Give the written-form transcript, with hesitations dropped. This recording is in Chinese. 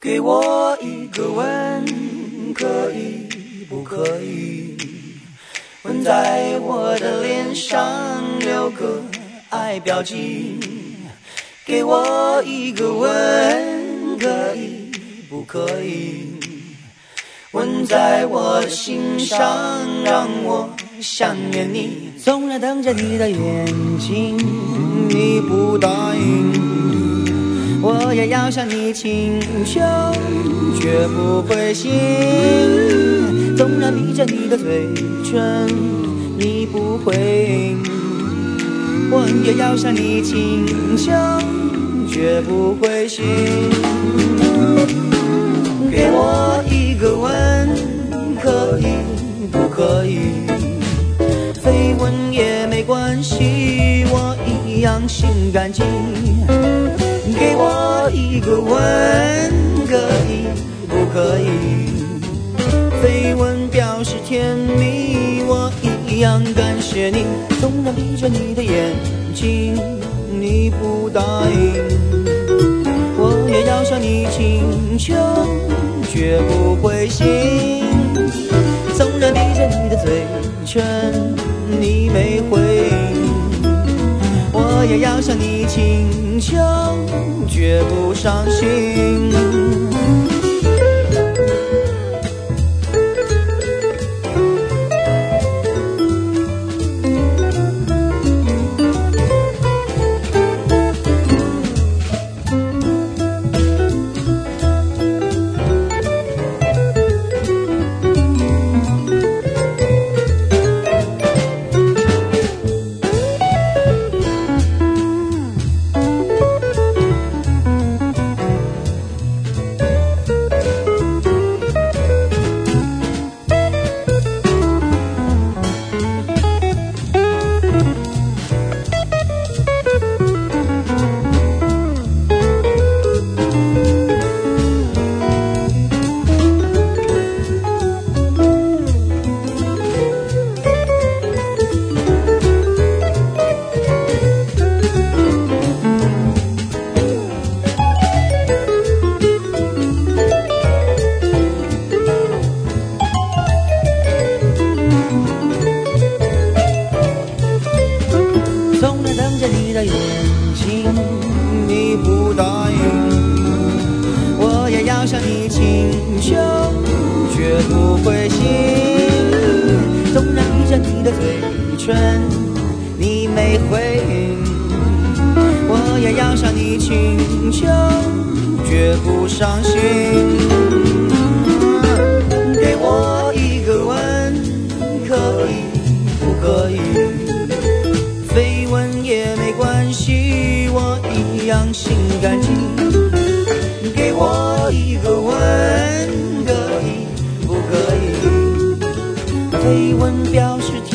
给我一个吻，可以不可以？吻在我的脸上，留个爱标记。给我一个吻，可以不可以？吻在我的心上，让我想念你。总在等着你的眼睛，你不答应，我也要向你请求，绝不灰心。纵然闭着你的嘴唇，你不回应，我也要向你请求，绝不灰心。给我一个吻，可以不可以？飞吻也没关系，我一样心感激。给我一个吻，可以不可以？飞吻表示甜蜜，我一样感谢你。纵然闭着你的眼睛，你不答应，我也要向你请求，绝不灰心。纵然闭着你的嘴唇，你没回应，我也要向你请求，绝不伤心。你的眼睛，你不答应，我也要向你请求，绝不灰心。纵然闭着你的嘴唇，你没回应，我也要向你请求，绝不伤心。给我一个吻，可以不可以？飞吻也没关系，我一样心感激。给我一个吻，可以不可以？飞吻表示